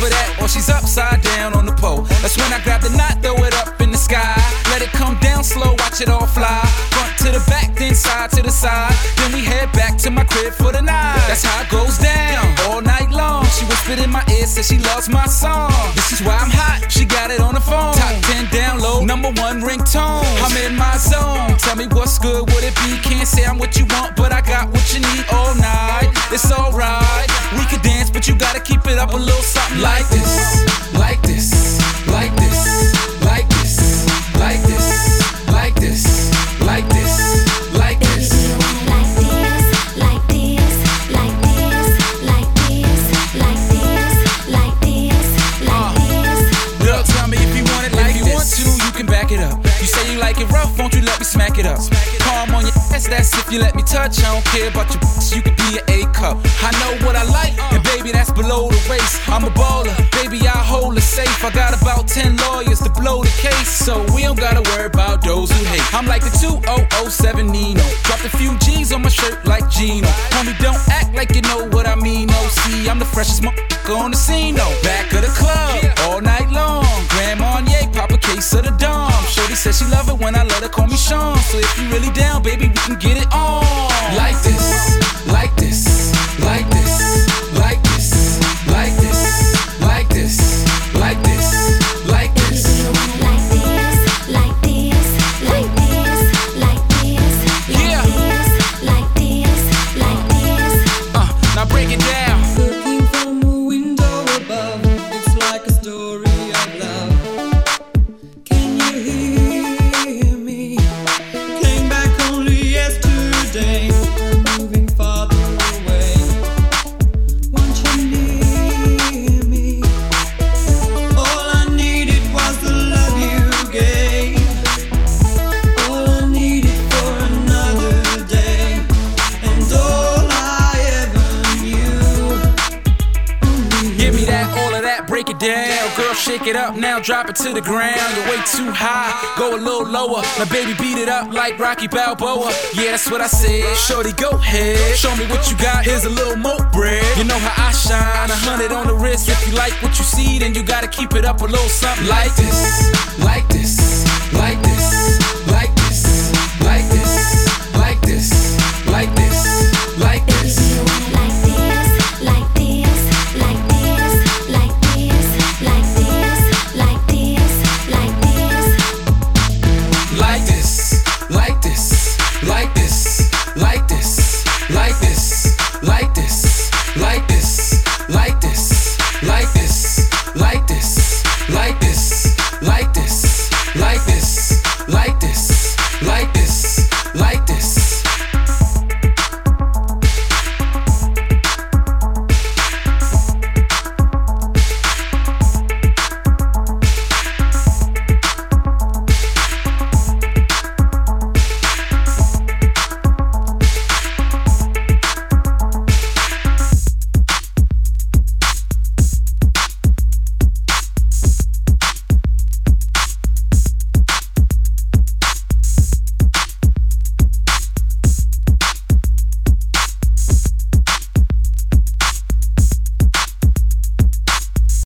for that, or she's upside down on the pole. That's when I grab the knot, throw it up in the sky. Let it come down slow, watch it all fly. Front to the back, then side to the side. Then we head back to my crib for the night. That's how it goes down, all night long. She whispered in my ear, said she loves my song. This is why I'm hot, she got it on the phone. Top 10 download, #1 ringtone. I'm in my zone, tell me what's good, would it be? Can't say I'm what you want, but I got what you need all night. It's alright, we could dance, but you gotta keep it up a little something like this. Like this, like this, like this, like this, like this, like this, like this. Girl, tell me if you want it like this. If you want to, you can back it up. You say you like it rough, won't you let me smack it up? Palm on your ass, that's if you let me touch. I don't care about your you could be an A cup. I know what I like, and baby, that's below the waist. I'm a baller, baby, I hold it safe. I got about 10 lawyers to blow the case, so we don't gotta worry about those who hate. I'm like the 2007 Nino. Dropped a few G's on my shirt like Gino. Homie, don't act like you know what I mean. Oh, see, I'm the freshest motherfucker on the scene. No, back of the club, all night long. Grand Marnier, pop a case of the Dom. Shorty says she love it when I let her call me Sean. So if you really down, baby, we can get it on. Like this, like this, like this, like this, like this, like this, like this, like this. Now break it down. Looking from a window above, it's like a story of love. Can you hear me? Came back only yesterday, moving farther away. Want you near me? All I needed was the love you gave. All I needed for another day, and all I ever knew. Give me that, all of that, break it down. Girl, shake it up now, drop it to the ground. You're way too high, go a little lower. Now baby, beat it up like Rocky Balboa. Yeah, that's what I said. Shorty, go ahead, show me what you got. Here's a little moat bread. You know how I shine, 100 on the wrist. If you like what you see, then you gotta keep it up a little something like this, like this, like this.